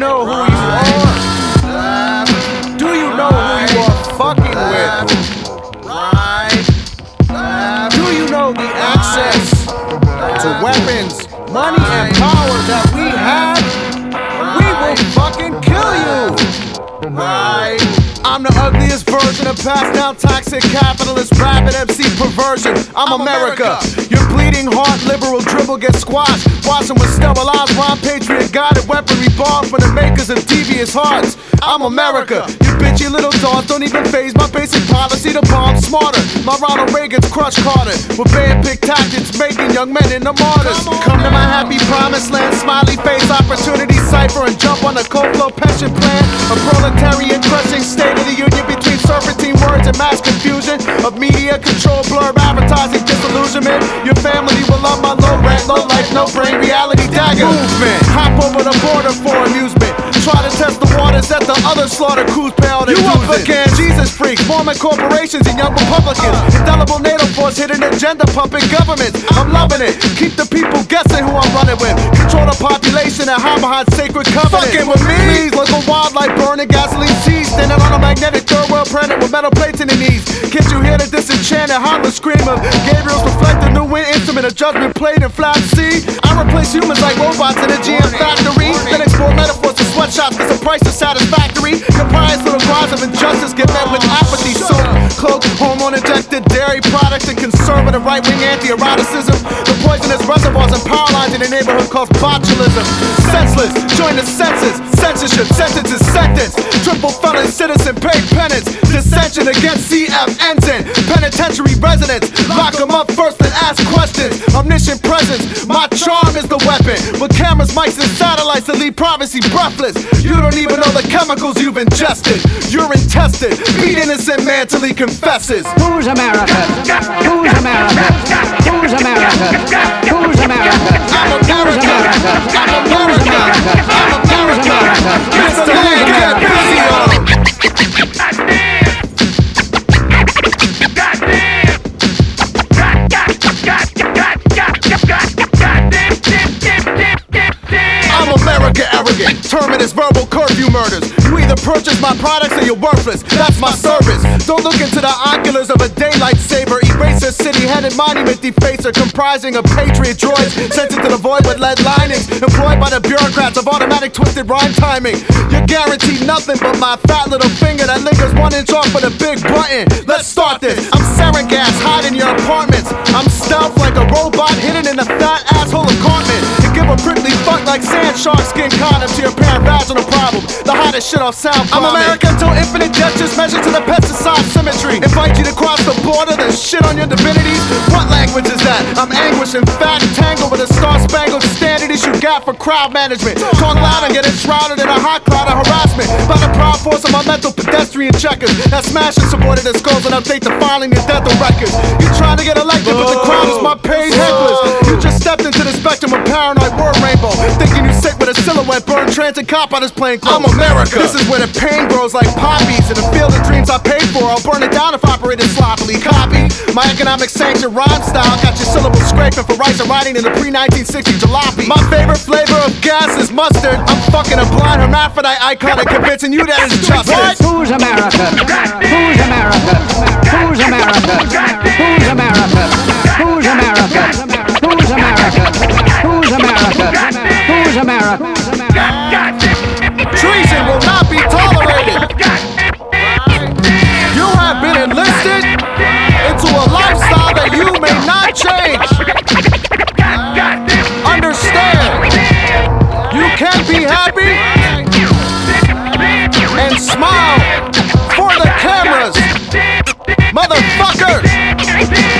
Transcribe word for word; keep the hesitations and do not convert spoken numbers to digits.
know who you are? Do you know who you are fucking with? Do you know the access to weapons, money, and power that we have? We will fucking kill you! I'm the ugliest version of passed down toxic capitalist rapid M C perversion. I'm America. Your bleeding heart liberal dribble gets squashed. Washing with sterilized rhyme patriot guided weaponry born from the makers of devious hearts. I'm America. You bitchy little dogs don't even phase my basic policy to bomb smarter. My Ronald Reagan's crush Carter with band pick tactics making young men into martyrs. Come to my happy promised land, smiley face opportunity cipher and jump on the cold flow pension plan. A proletarian crushing state of the union between serpentine words and mass confusion of media control, blurb advertising disillusionment. Your family will love my low rent, low life, no brain reality dagger movement. Hop over the border for amusement. Try to test the waters at the other slaughter crews pound and you up against Jesus freaks, forming corporations and young Republicans. Indelible NATO force hidden agenda pumping governments. I'm loving it. Keep the people guessing who I'm running with. Control the population and hide behind sacred covenants. Fucking with me, please, local wildlife burning gasoline seas, standing on a magnetic third world planet with metal plates in the knees. Can't you hear the disenchanted harmless scream of Gabriel's reflected new wind instrument, a judgment played in flat sea? I replace humans like robots in a G M factory, then export metaphors to sweatshops cause the price is satisfactory. Comprise little cries of injustice get met with apathy. So cloaked, hormone injected dairy products and conservative right-wing anti-eroticism. The poisonous reservoirs and power lines in the neighborhood cause botulism. Senseless, join the census. Censorship, sentences, sentence. Triple felon citizen, pay penance. Dissension against C F ensign. Penitentiary residents, lock them up first and ask questions. Omniscient presence, my charm is the weapon. With cameras, mics, and satellites to leave privacy breathless. You don't even know the chemicals you've ingested. Urine tested, beat innocent man till he confesses. Who's America? Who's America? Who's America? Who's America? I'm America. I'm America. I'm America. Mister Man, get busy on him. I'm America arrogant, terminus verbal curfew murders. You either purchase my products or you're worthless. That's my service. Don't look into the oculars of a daylight saver. Eraser city-headed monument defacer comprising of patriot droids sent into the void with lead linings. Employed by the bureaucrats of automatic twisted rhyme timing. You're guaranteed nothing but my fat little finger that lingers one inch off of the big button. Let's start this. I'm sarin gas, hide in your apartments. I'm stealth like a robot hidden in a fat asshole apartment. And give a prickly fuck like sand shark skin condom to your parent vaginal problem. The hottest shit off sound. I'm America till infinite gestures measure to the pesticide symmetry. Invite you to cross the border, then shit on your divinities. What language is that? I'm anguish and fat tangled with a star-spangled standard issue gap for crowd management. Talk loud and get enshrouded in a hot cloud of harassment by the proud force of my mental pedestrian checkers that smash and subordinate skulls and update the filing your death of records. You trying to get elected, but the crowd is my paid hecklers. You just stepped into the spectrum of paranoid word rainbow, thinking you sick with a silhouette burned transit cop on his plain clothes. I'm America. This is where the pain grows like poppies in the field of dreams I paid for. I'll burn it down if operated sloppily. Copy my economic sanction rhyme style. Got your syllables scraping for rice and writing in the pre nineteen sixty jalopy. My favorite flavor of gas is mustard. I'm fucking a blind hermaphrodite icon and convincing you that it's justice. Who's America? Who's America? Who's America? Who's America? Who's America? Who's America? Who's America? Who's America? Treason will not be tolerated. You have been enlisted into a lifestyle that you may not change. Understand, you can be happy and smile for the cameras, motherfuckers.